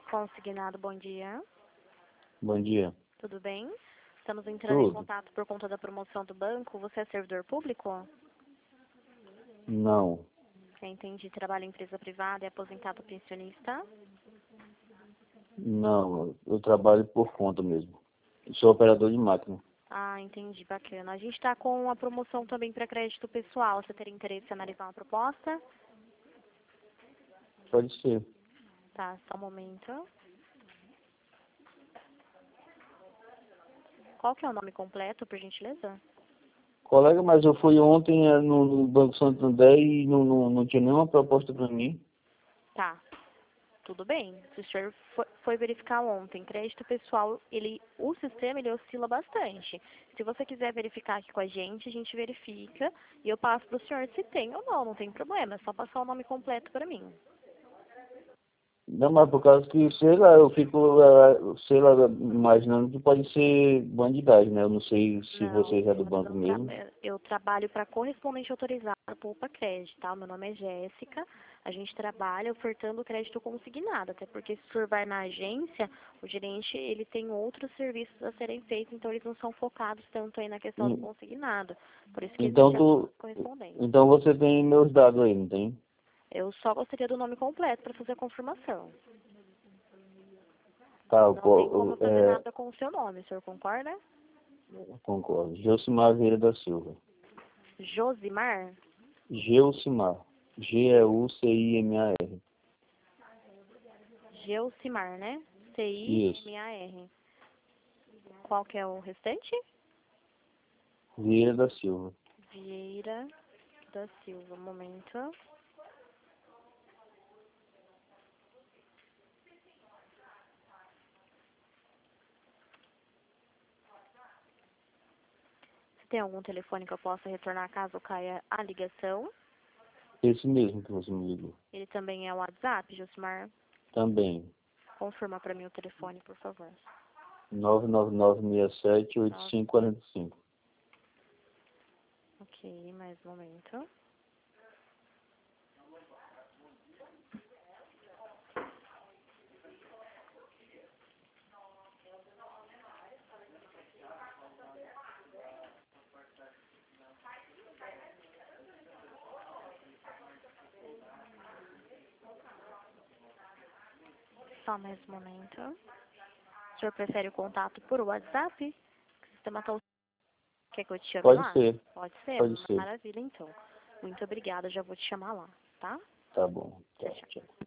Consignado, bom dia. Bom dia. Tudo bem? Estamos entrando em Tudo? contato por conta da promoção do banco. Você é servidor público? Não. Entendi. Trabalha em empresa privada, é aposentado pensionista? Não, eu trabalho por conta mesmo. Eu sou operador de máquina. Ah, entendi. Bacana. A gente está com uma promoção também para crédito pessoal. Você teria interesse em analisar uma proposta? Pode ser. Tá, só um momento. Qual que é o nome completo, por gentileza? Colega, mas eu fui ontem no Banco Santander e não tinha nenhuma proposta para mim. Tá. Tudo bem. Se o senhor foi verificar ontem, crédito pessoal, o sistema ele oscila bastante. Se você quiser verificar aqui com a gente verifica e eu passo para o senhor se tem ou não, não tem problema. É só passar o nome completo para mim. Não, mas por causa que, sei lá, eu fico, sei lá, imaginando que pode ser bandidagem, né? Eu não sei se Não, você é do nós banco não mesmo. eu trabalho para correspondente autorizado Poupa Crédito, tá? Meu nome é Jéssica. A gente trabalha ofertando crédito consignado, até porque se o senhor vai na agência, o gerente ele tem outros serviços a serem feitos, então eles não são focados tanto aí na questão do E- consignado. Por isso que Então existe a tu, correspondência. então você tem meus dados aí, não tem? Eu só gostaria do nome completo para fazer a confirmação. Tá, Não tem como eu fazer nada com o seu nome, o senhor concorda? concordo. Geucimar Vieira da Silva. Josimar? Geucimar. Geucimar. Geucimar, né? Isso. Cimar. Qual que é o restante? Vieira da Silva. Vieira da Silva. Um momento. Você tem algum telefone que eu possa retornar caso caia a ligação? Esse mesmo que você me ligou. Ele também é o WhatsApp, Josimar? Também. Confirma para mim o telefone, por favor. 99967 8545. Ok, mais um momento. Só mais um momento. O senhor prefere o contato por WhatsApp? O sistema tá... Quer que eu te chame Pode lá? ser. Pode ser? Pode ser. Maravilha, então. Muito obrigada, já vou te chamar lá, tá? Tá bom. Tchau, Tchau, tchau. tchau.